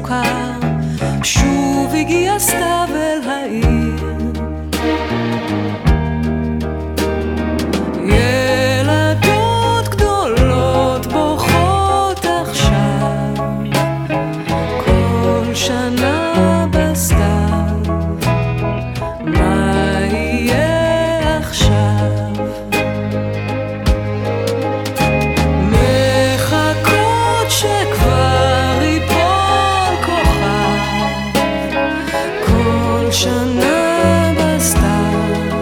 מוכר, שוב הגיע סתיו אל העיר. ילדות גדולות בוכות עכשיו, כל שנה בסתיו, מה יהיה עכשיו? מחכות שכבר ייפול כוכב, כל שנה בסתיו,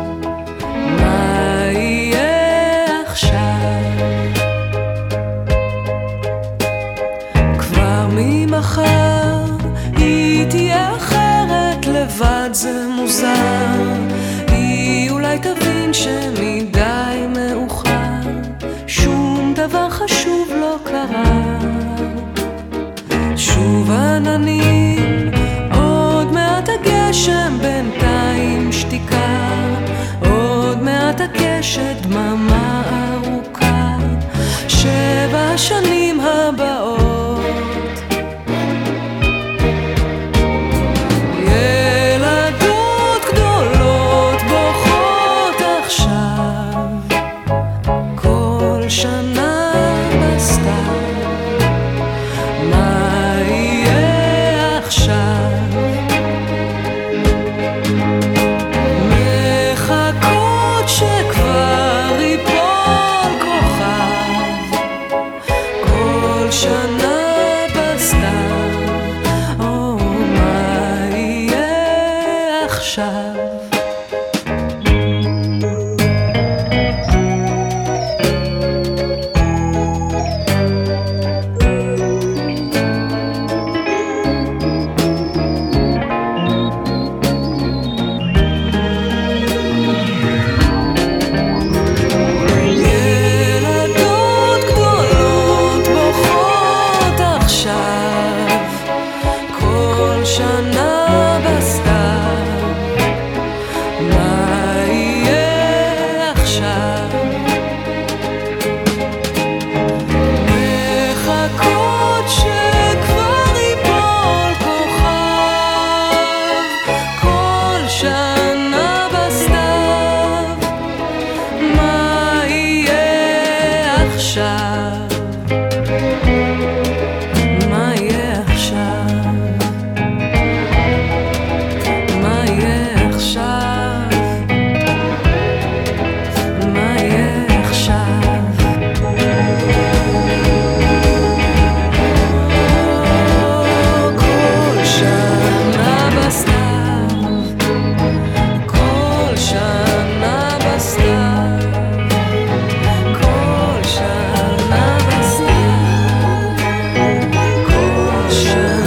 מה יהיה עכשיו? כבר ממחר היא תהיה אחרת, לבד זה מוזר, היא אולי תבין שמדי מאוחר, שום דבר חשוב לא קרה. שוב עננים, עוד מעט הגשם, בינתיים שתיקה, עוד מעט הקשת, דממה ארוכה, 7 שנים הבאות. ילדות גדולות בוכות עכשיו, כל שנה בסתיו, מה יהיה עכשיו? מחכות שכבר ייפול כוכב, כל שנה בסתיו, או מה יהיה עכשיו? שנה בסתיו, מה יהיה עכשיו? מחכות שכבר ייפול כוכב, כל שנה בסתיו, מה יהיה עכשיו? מה יהיה עכשיו? Shine.